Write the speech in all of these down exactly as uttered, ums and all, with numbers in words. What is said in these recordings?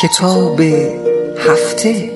کتاب هفته.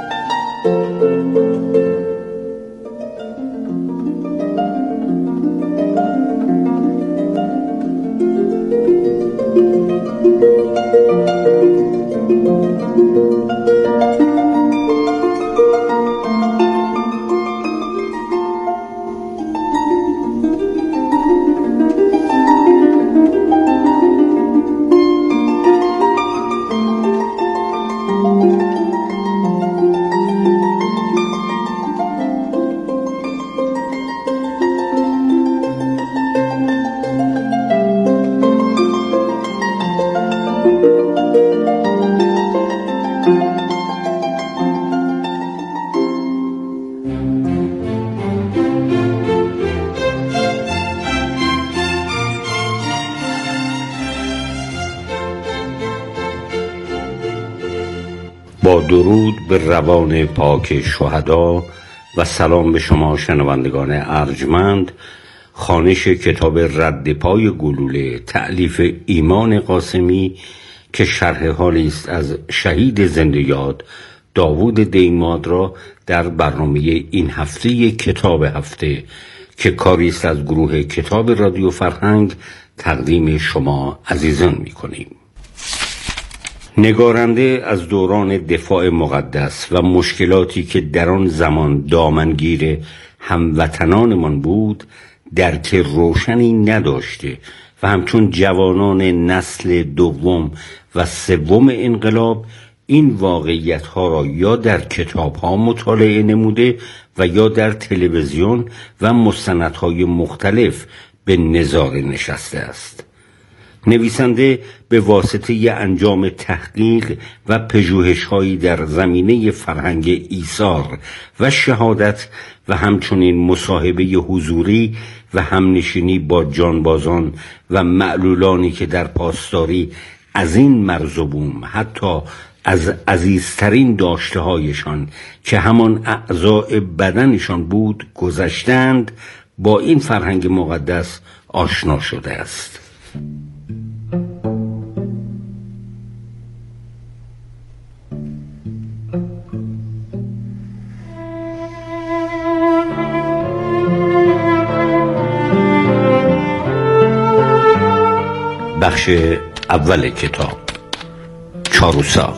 با درود به روان پاک شهدا و سلام به شما شنوندگان ارجمند. خوانش کتاب رد پای گلوله تألیف ایمان قاسمی که شرح حالی است از شهید زنده یاد داوود دیماد را در برنامه این هفته کتاب هفته که کاری است از گروه کتاب رادیو فرهنگ تقدیم شما عزیزان می‌کنیم. نگارنده از دوران دفاع مقدس و مشکلاتی که در آن زمان دامنگیر هموطنانمان بود درک روشنی نداشته و همچون جوانان نسل دوم و سوم انقلاب این واقعیت‌ها را یا در کتاب‌ها مطالعه نموده و یا در تلویزیون و مستندهای مختلف به نظاره نشسته است. نویسنده به واسطه انجام تحقیق و پژوهش‌هایی در زمینه فرهنگ ایثار و شهادت و همچنین مصاحبه حضوری و همنشینی با جانبازان و معلولانی که در پاسداری از این مرز و بوم حتی از عزیزترین داشته‌هایشان که همان اعضاء بدنشان بود گذشتند با این فرهنگ مقدس آشنا شده است. بخش اول کتاب چاروسا.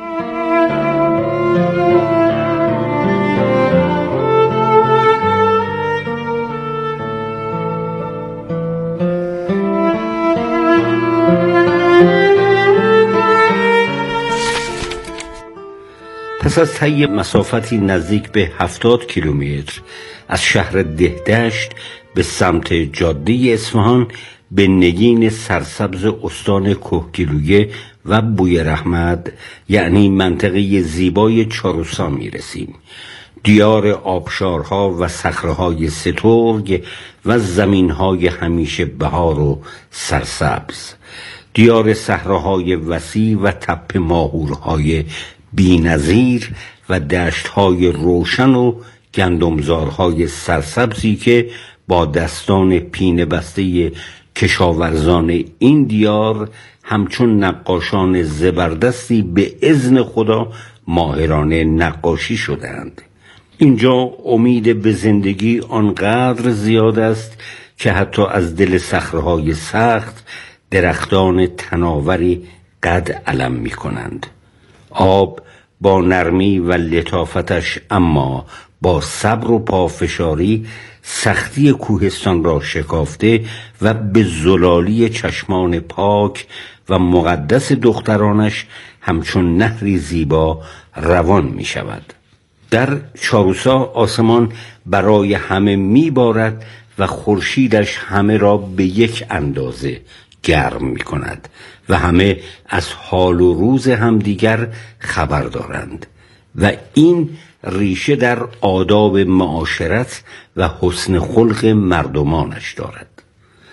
پس از طی مسافتی نزدیک به هفتاد کیلومتر از شهر دهدشت به سمت جاده اصفهان به نگین سرسبز استان کهگیلویه و بویراحمد یعنی منطقه زیبای چاروسا می رسیم. دیار آبشارها و صخره‌های سترگ و زمین‌های همیشه بهار و سرسبز. دیار صحراهای وسیع و تپه ماهورهای بی‌نظیر و دشت‌های روشن و گندمزارهای سرسبزی که با دستان پینه بسته کشاورزان این دیار همچون نقاشان زبردستی به اذن خدا ماهرانه نقاشی شدند. اینجا امید به زندگی آنقدر زیاد است که حتی از دل صخره‌های سخت درختان تناوری قد علم می کنند. آب با نرمی و لطافتش اما با صبر و پافشاری سختی کوهستان را شکافته و به زلالی چشمان پاک و مقدس دخترانش همچون نهری زیبا روان می شود. در چاروسا آسمان برای همه می بارد و خورشیدش همه را به یک اندازه گرم می کند و همه از حال و روز همدیگر خبر دارند و این ریشه در آداب معاشرت و حسن خلق مردمانش دارد.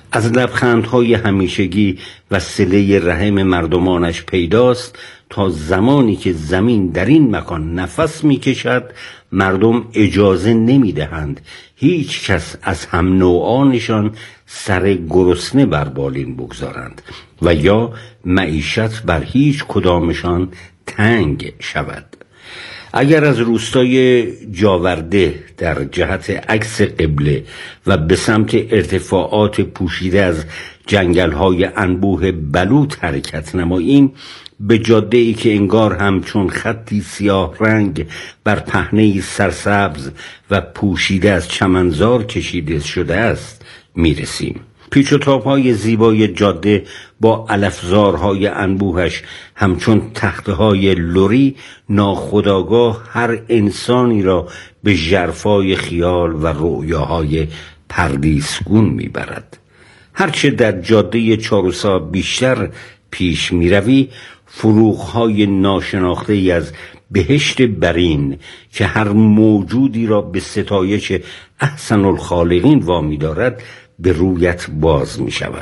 از لبخندهای همیشگی و صله رحم مردمانش پیداست تا زمانی که زمین در این مکان نفس میکشد مردم اجازه نمیدهند هیچ کس از هم نوعانشان سر گرسنه بر بالین بگذارند و یا معیشت بر هیچ کدامشان تنگ شود. اگر از روستای جاورده در جهت عکس قبله و به سمت ارتفاعات پوشیده از جنگل‌های انبوه بلوط حرکت نماییم، به جاده‌ای که انگار همچون خطی سیاه رنگ بر پهنه‌ای سرسبز و پوشیده از چمنزار کشیده شده است میرسیم. پیچ و تاب‌های زیبای جاده با علفزارهای انبوهش همچون تخته‌های لوری ناخودآگاه هر انسانی را به ژرفای خیال و رؤیاهای پردیسگون میبرد. هرچه در جاده چاروسا بیشتر پیش میروی، فروغ‌های ناشناخته ای از بهشت برین که هر موجودی را به ستایش احسن الخالقین وامی دارد به رویت باز می شود.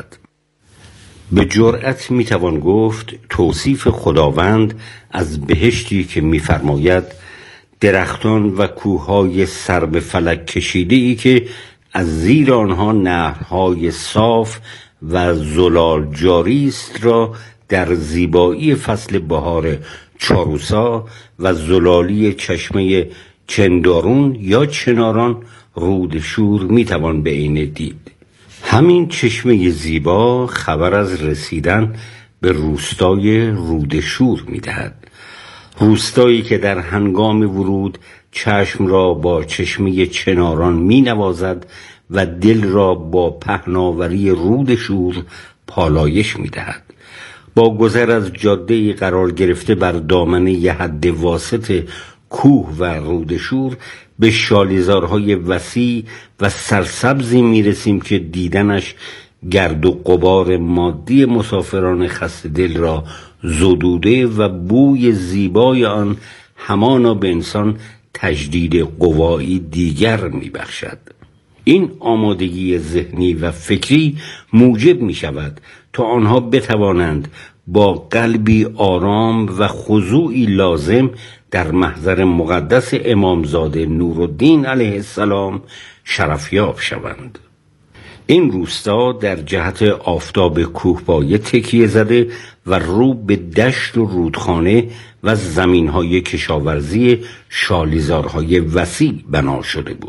به جرأت می توان گفت توصیف خداوند از بهشتی که می فرماید درختان و کوههای سر به فلک کشیده ای که از زیر آنها نهرهای صاف و زلال جاری است را در زیبایی فصل بهار چاروسا و زلالی چشمه چندارون یا چناران رود شور می توان به عین دید. همین چشمه زیبا خبر از رسیدن به روستای رود شور می دهد. روستایی که در هنگام ورود چشم را با چشمه چناران می نوازد و دل را با پهناوری رود شور پالایش می دهد. با گذر از جاده قرار گرفته بر دامنه ی حد واسط کوه و رود شور به شالیزارهای وسیع و سرسبزی میرسیم که دیدنش گرد و غبار مادی مسافران خسته دل را زدوده و بوی زیبای آن همانا به انسان تجدید قوایی دیگر میبخشد. این آمادگی ذهنی و فکری موجب می شود تا آنها بتوانند با قلبی آرام و خضوعی لازم در محضر مقدس امامزاده نورالدین علیه السلام شرفیاب شوند. این روستا در جهت آفتاب کوهپایه تکیه زده و رو به دشت و رودخانه و زمینهای کشاورزی شالیزارهای وسیع بنا شده بود.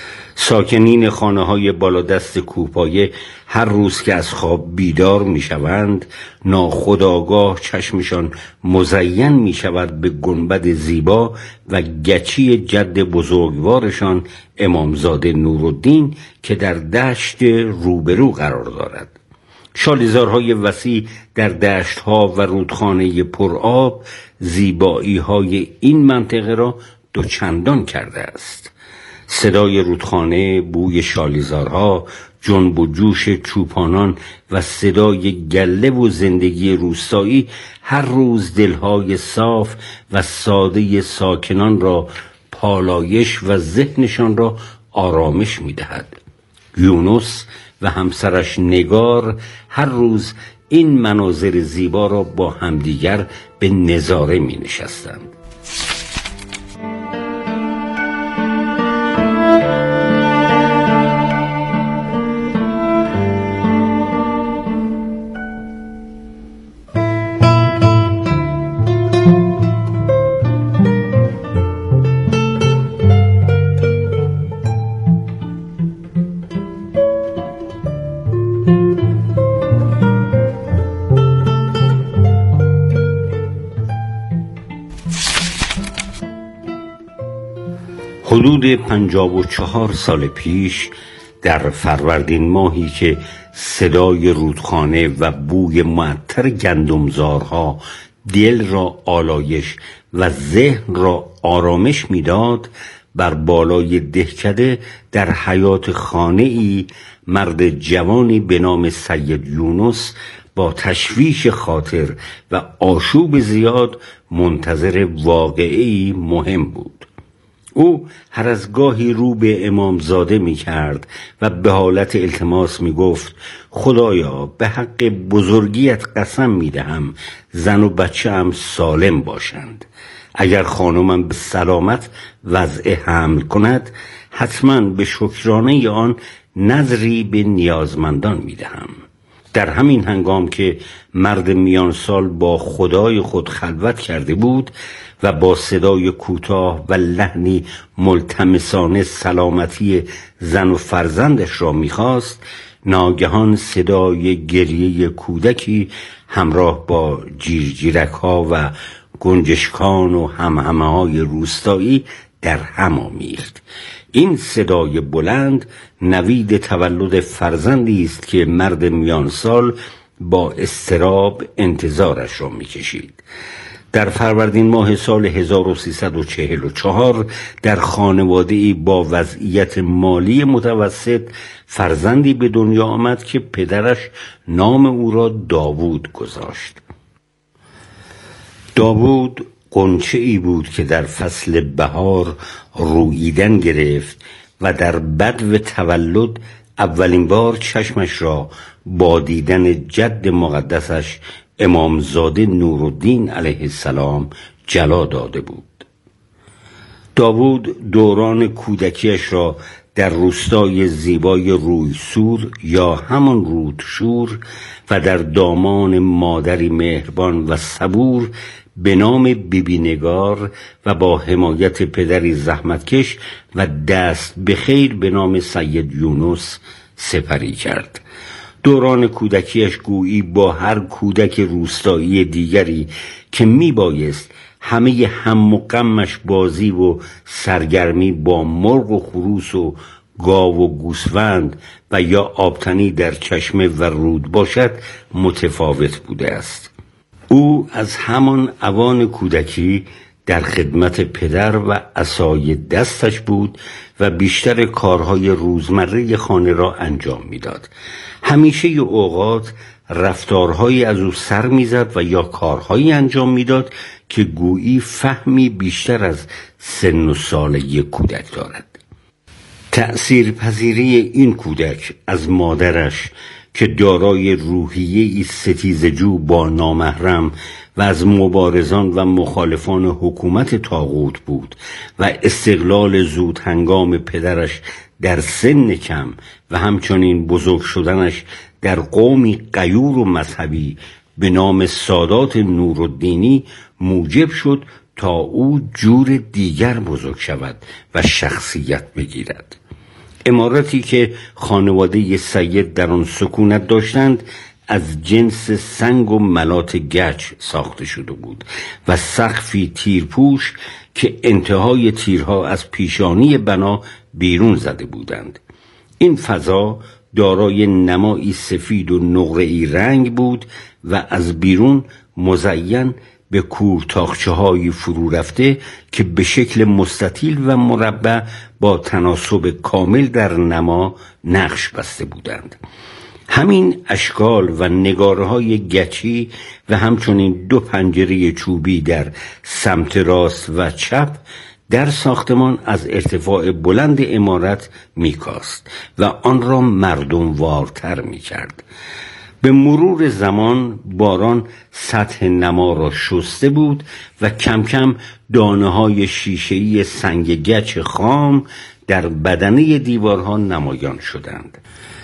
ساکنین خانه های بالادست کوهپایه هر روز که از خواب بیدار می شوند ناخودآگاه چشمشان مزین می شود به گنبد زیبا و گچی جد بزرگوارشان امامزاده نورالدین که در دشت روبرو قرار دارد. شالیزارهای وسیع در دشتها و رودخانه پرآب زیبایی های این منطقه را دوچندان کرده است. صدای رودخانه، بوی شالیزارها، جنب و جوش چوپانان و صدای گله و زندگی روستایی هر روز دلهای صاف و ساده ساکنان را پالایش و ذهنشان را آرامش می‌دهد. یونس و همسرش نگار هر روز این مناظر زیبا را با همدیگر به نظاره می‌نشستند. حدود پنجاه و چهار سال پیش در فروردین ماهی که صدای رودخانه و بوی معطر گندمزارها دل را آلایش و ذهن را آرامش میداد، بر بالای دهکده در حیاط خانه ای مرد جوانی به نام سید یونس با تشویش خاطر و آشوب زیاد منتظر واقعه‌ای مهم بود. او هر از گاهی رو به امامزاده می کرد و به حالت التماس می گفت خدایا به حق بزرگیت قسم می دهم زن و بچه هم سالم باشند. اگر خانمم به سلامت وضع حمل کند حتما به شکرانه آن نذری به نیازمندان می دهم. در همین هنگام که مرد میان سال با خدای خود خلوت کرده بود و با صدای کوتاه و لحنی ملتمسانه سلامتی زن و فرزندش را می‌خواست، ناگهان صدای گریه کودکی همراه با جیرجیرک ها و گنجشکان و همهمه های روستایی در هم آمیخت. این صدای بلند نوید تولد فرزندی است که مرد میان سال با اضطراب انتظارش را می‌کشید. در فروردین ماه سال هزار و سیصد و چهل و چهار در خانواده‌ای با وضعیت مالی متوسط فرزندی به دنیا آمد که پدرش نام او را داوود گذاشت. داوود غنچه‌ای بود که در فصل بهار روییدن گرفت و در بدو تولد اولین بار چشمش را با دیدن جد مقدسش امامزاده نورالدین علیه السلام جلا داده بود. داوود دوران کودکیش را در روستای زیبای رویسور یا همان رودشور و در دامان مادری مهربان و صبور به نام بیبی نگار و با حمایت پدری زحمتکش و دست به خیر به نام سید یونس سپری کرد. دوران کودکیش گویی با هر کودک روستایی دیگری که می بایست همه هم و غمش بازی و سرگرمی با مرغ و خروس و گاو و گوسفند و یا آبتنی در چشمه و رود باشد متفاوت بوده است. او از همان اوان کودکی در خدمت پدر و عصای دستش بود و بیشتر کارهای روزمره خانه را انجام میداد. همیشه اوقات رفتارهایی از او سر میزد و یا کارهایی انجام میداد که گویی فهمی بیشتر از سن و سال یک کودک دارد. تأثیر پذیری این کودک از مادرش که دارای روحیه‌ای ستیزجو با نامحرم و از مبارزان و مخالفان حکومت طاغوت بود و استقلال زود هنگام پدرش در سن کم و همچنین بزرگ شدنش در قومی غیور و مذهبی به نام سادات نورالدینی موجب شد تا او جور دیگر بزرگ شود و شخصیت بگیرد. عمارتی که خانواده سید در آن سکونت داشتند از جنس سنگ و ملات گچ ساخته شده بود و سقفی تیرپوش که انتهای تیرها از پیشانی بنا بیرون زده بودند. این فضا دارای نمایی سفید و نقره‌ای رنگ بود و از بیرون مزین به کورتاخچه‌های فرو رفته که به شکل مستطیل و مربع با تناسب کامل در نما نقش بسته بودند. همین اشکال و نگاره‌های گچی و همچنین دو پنجره چوبی در سمت راست و چپ در ساختمان از ارتفاع بلند عمارت میکاست و آن را مردموارتر میکرد. به مرور زمان باران سطح نما را شسته بود و کم کم دانه های شیشه‌ای سنگ گچ خام در بدنه دیوارها نمایان شدند.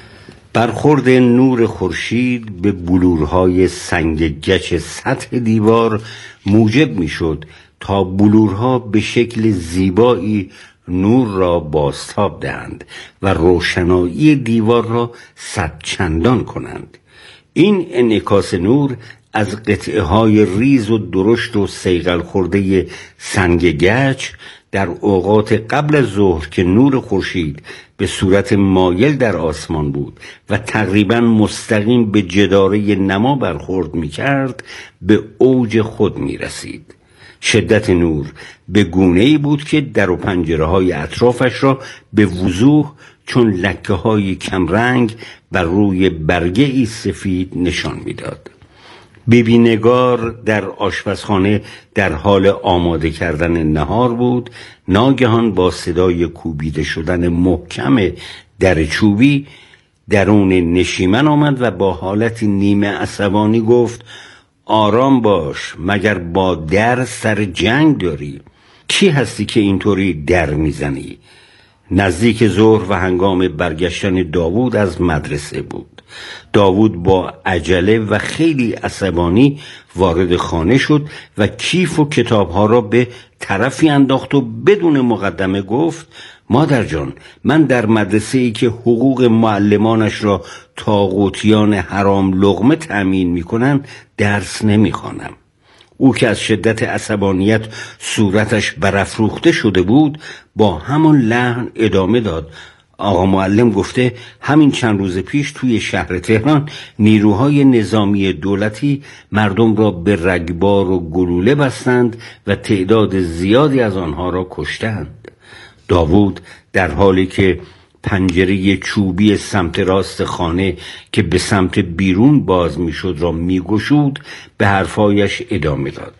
برخورد نور خورشید به بلورهای سنگ گچ سطح دیوار موجب میشد تا بلورها به شکل زیبایی نور را بازتاب دهند و روشنایی دیوار را صد چندان کنند. این انعکاس نور از قطعه های ریز و درشت و صیقل خورده سنگ گچ در اوقات قبل از ظهر که نور خورشید به صورت مایل در آسمان بود و تقریباً مستقیم به جداره نما برخورد می کرد به اوج خود می رسید. شدت نور به گونه‌ای بود که در و پنجره های اطرافش را به وضوح چون لکه های کمرنگ بر روی برگه ای سفید نشان میداد. بیبی نگار در آشپزخانه در حال آماده کردن نهار بود. ناگهان با صدای کوبیده شدن محکم در چوبی درون نشیمن آمد و با حالتی نیمه عصبانی گفت: آرام باش، مگر با در سر جنگ داری؟ کی هستی که اینطوری در میزنی؟ نزدیک ظهر و هنگام برگشتن داوود از مدرسه بود. داوود با عجله و خیلی عصبانی وارد خانه شد و کیف و کتابها را به طرفی انداخت و بدون مقدمه گفت: مادر جان، من در مدرسه ای که حقوق معلمانش را طاغوتیان حرام لقمه تأمین میکنند درس نمیخوانم. او که از شدت عصبانیت صورتش برافروخته شده بود با همان لحن ادامه داد: آقا معلم گفته همین چند روز پیش توی شهر تهران نیروهای نظامی دولتی مردم را به رگبار و گلوله بستند و تعداد زیادی از آنها را کشتند. داوود در حالی که پنجره چوبی سمت راست خانه که به سمت بیرون باز میشد را میگشود به حرفایش ادامه داد: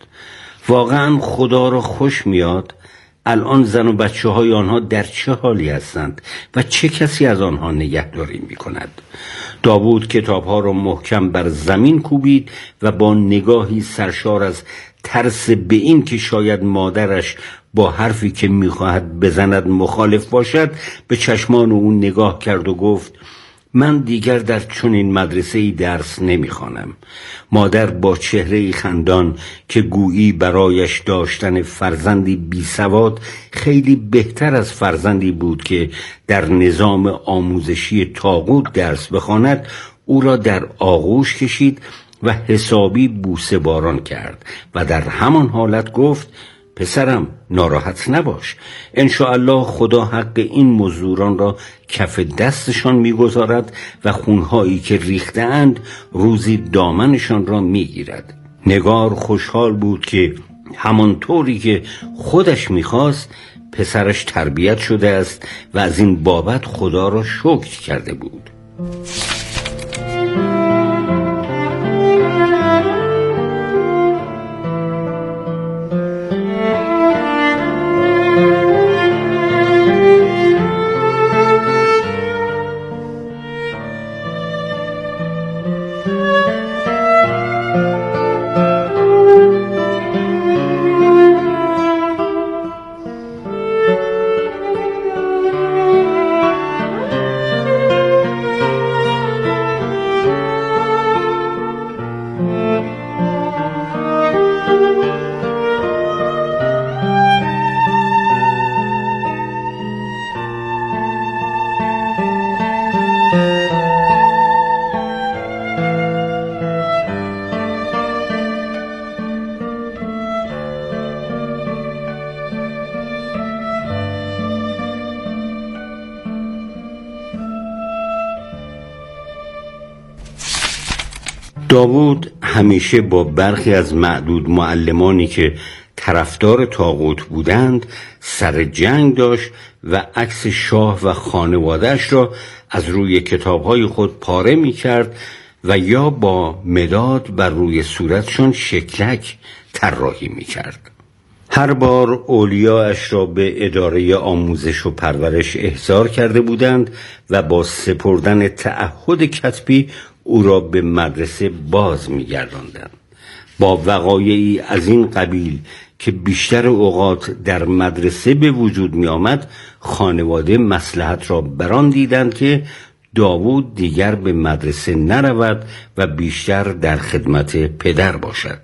واقعا خدا را خوش میاد الان زن و بچه های آنها در چه حالی هستند و چه کسی از آنها نگهداری می کند. داوود کتاب ها را محکم بر زمین کوبید و با نگاهی سرشار از ترس به این که شاید مادرش با حرفی که می خواهد بزند مخالف باشد به چشمان او نگاه کرد و گفت: من دیگر در چنین مدرسه‌ای درس نمی‌خوانم. مادر با چهره خندان که گویی برایش داشتن فرزندی بیسواد خیلی بهتر از فرزندی بود که در نظام آموزشی طاغوت درس بخواند، او را در آغوش کشید و حسابی بوسه باران کرد و در همان حالت گفت: پسرم ناراحت نباش، انشاءالله خدا حق این مزدوران را کف دستشان میگذارد و خونهایی که ریختند روزی دامنشان را میگیرد. نگار خوشحال بود که همانطوری که خودش میخواست پسرش تربیت شده است و از این بابت خدا را شکر کرده بود. داوود همیشه با برخی از معدود معلمانی که طرفدار طاغوت بودند سر جنگ داشت و عکس شاه و خانواده‌اش را از روی کتاب‌های خود پاره می‌کرد و یا با مداد بر روی صورتشان شکلک طراحی می‌کرد. هر بار اولیاءش را به اداره آموزش و پرورش احضار کرده بودند و با سپردن تعهد کتبی او را به مدرسه باز می‌گرداندند. با وقایعی از این قبیل که بیشتر اوقات در مدرسه به وجود می آمد، خانواده مصلحت را بران دیدند که داوود دیگر به مدرسه نرود و بیشتر در خدمت پدر باشد.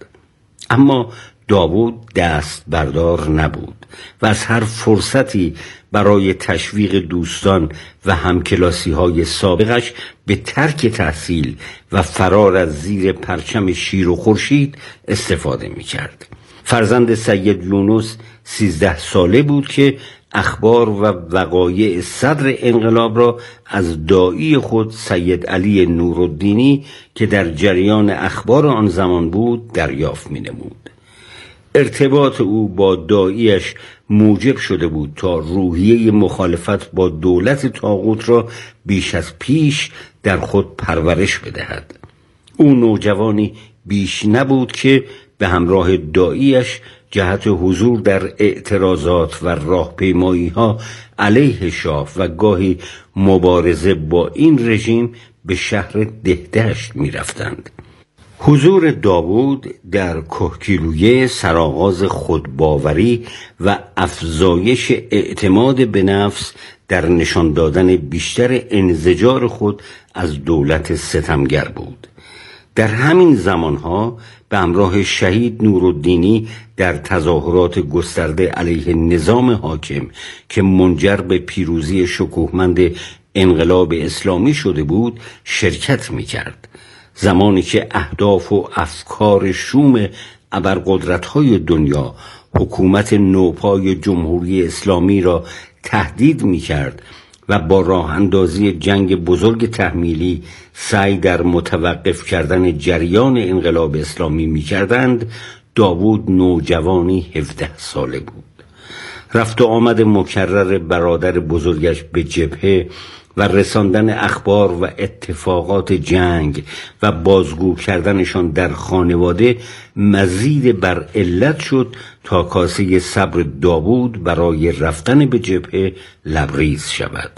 اما داوود دست بردار نبود و از هر فرصتی برای تشویق دوستان و همکلاسی های سابقش به ترک تحصیل و فرار از زیر پرچم شیر و خورشید استفاده می کرد. فرزند سید یونس سیزده ساله بود که اخبار و وقایع صدر انقلاب را از داعی خود سید علی نورالدینی که در جریان اخبار آن زمان بود دریافت می نمود. ارتباط او با داعیش موجب شده بود تا روحیه مخالفت با دولت طاغوت را بیش از پیش در خود پرورش بدهد. او نوجوانی بیش نبود که به همراه داعیش جهت حضور در اعتراضات و راهپیمایی ها علیه شاه و گاهی مبارزه با این رژیم به شهر دهدشت می رفتند. حضور داوود در کهگیلویه سرآغاز خودباوری و افزایش اعتماد به نفس در نشان دادن بیشتر انزجار خود از دولت ستمگر بود. در همین زمانها به همراه شهید نورالدینی در تظاهرات گسترده علیه نظام حاکم که منجر به پیروزی شکوهمند انقلاب اسلامی شده بود شرکت می‌کرد. زمانی که اهداف و افکار شوم ابرقدرت‌های دنیا حکومت نوپای جمهوری اسلامی را تهدید می‌کرد و با راه اندازی جنگ بزرگ تحمیلی سعی در متوقف کردن جریان انقلاب اسلامی می‌کردند، داوود نوجوانی هفده ساله بود. رفت و آمد مکرر برادر بزرگش به جبهه و رساندن اخبار و اتفاقات جنگ و بازگو کردنشان در خانواده مزید بر علت شد تا کاسه صبر داوود برای رفتن به جبهه لبریز شود.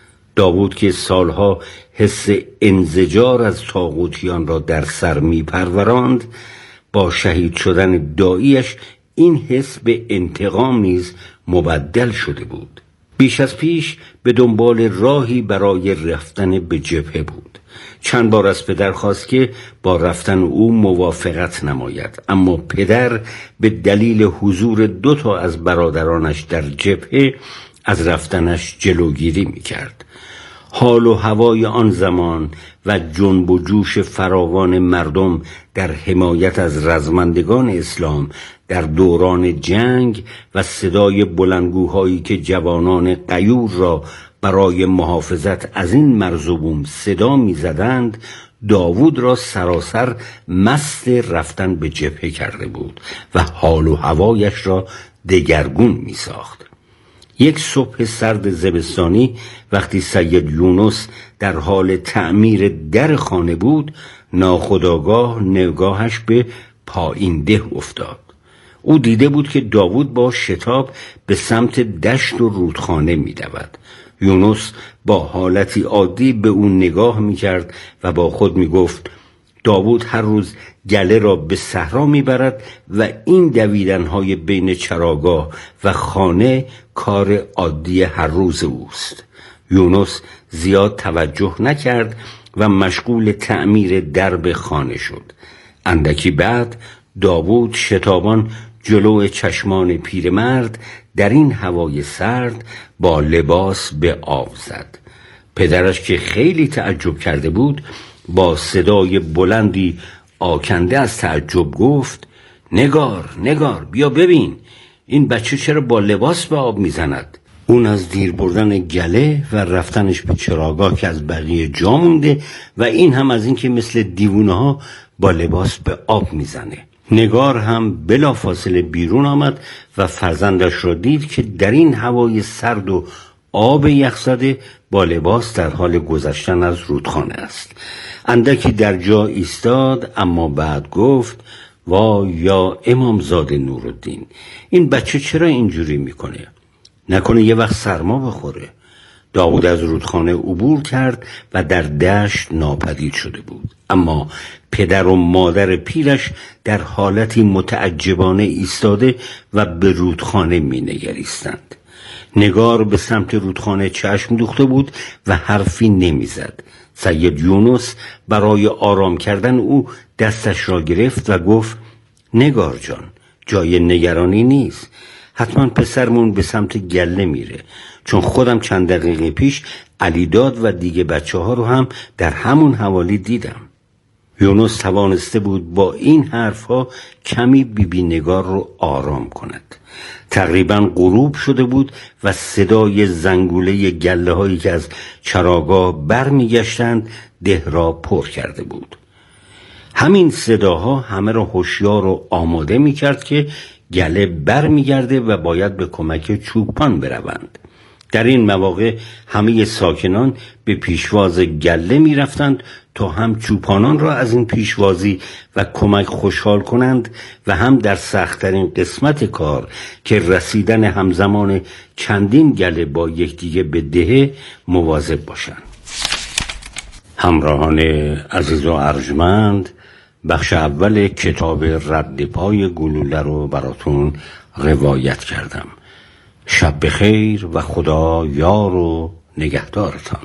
داوود که سالها حس انزجار از طاغوتیان را در سر می پروراند، با شهید شدن داعیش این حس به انتقام نیز مبدل شده بود. بیش از پیش به دنبال راهی برای رفتن به جبهه بود. چند بار از پدر خواست که با رفتن او موافقت نماید، اما پدر به دلیل حضور دو تا از برادرانش در جبهه از رفتنش جلوگیری می‌کرد. حال و هوای آن زمان و جنب و جوش فراوان مردم در حمایت از رزمندگان اسلام در دوران جنگ و صدای بلندگوهایی که جوانان غیور را برای محافظت از این مرز و بوم صدا می زدند، داوود را سراسر مست رفتن به جبهه کرده بود و حال و هوایش را دگرگون می ساخت. یک صبح سرد زمستانی وقتی سید یونس در حال تعمیر در خانه بود، ناخودآگاه نگاهش به پایین ده افتاد. او دیده بود که داوود با شتاب به سمت دشت و رودخانه می دود. یونس با حالتی عادی به او نگاه می کرد و با خود می گفت داوود هر روز گله را به صحرا می برد و این دویدنهای بین چراگاه و خانه کار عادی هر روز اوست. یونس زیاد توجه نکرد و مشغول تعمیر درب خانه شد. اندکی بعد داوود شتابان جلو چشمان پیرمرد در این هوای سرد با لباس به آب زد. پدرش که خیلی تعجب کرده بود با صدای بلندی آکنده از تعجب گفت نگار نگار بیا ببین این بچه چرا با لباس به آب میزند. اون از دیر بردن گله و رفتنش به چراگاه که از بقیه جا مونده و این هم از این که مثل دیوونه ها با لباس به آب میزنه. نگار هم بلافاصله بیرون آمد و فرزندش را دید که در این هوای سرد و آب یخزده با لباس در حال گذشتن از رودخانه است. اندکی در جا ایستاد اما بعد گفت وای یا امامزاده نورالدین، این بچه چرا اینجوری میکنه؟ نکنه یه وقت سرما بخوره. داوود از رودخانه عبور کرد و در دشت ناپدید شده بود، اما پدر و مادر پیرش در حالتی متعجبانه ایستاده و به رودخانه می نگریستند. نگار به سمت رودخانه چشم دوخته بود و حرفی نمی زد. سید یونس برای آرام کردن او دستش را گرفت و گفت نگار جان، جای نگرانی نیست. حتما پسرمون به سمت گله میره، چون خودم چند دقیقه پیش علیداد و دیگه بچه ها رو هم در همون حوالی دیدم. یونس توانسته بود با این حرفها کمی بی بی نگار رو آرام کند. تقریبا غروب شده بود و صدای زنگوله گله هایی که از چراگاه بر می گشتند ده را پر کرده بود. همین صداها همه را هوشیار و آماده می کرد که گله بر می گرده و باید به کمک چوپان بروند. در این مواقع همه ساکنان به پیشواز گله می رفتند تا هم چوپانان را از این پیشوازی و کمک خوشحال کنند و هم در سخت‌ترین قسمت کار که رسیدن همزمان چندین گله با یکدیگه به دهه مواظب باشند. همراهان عزیز و ارجمند، بخش اول کتاب رد پای گلوله رو براتون روایت کردم. شب بخیر و خدا یار و نگهدارتان.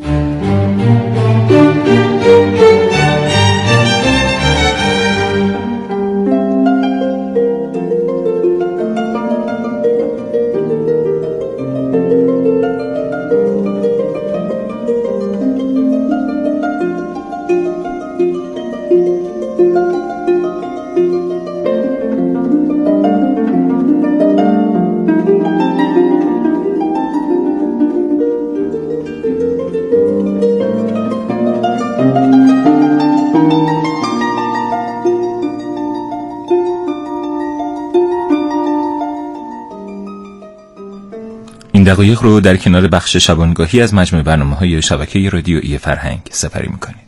این دقایق رو در کنار بخش شبانگاهی از مجموع برنامه‌های شبکه رادیویی فرهنگ سپری می‌کنید.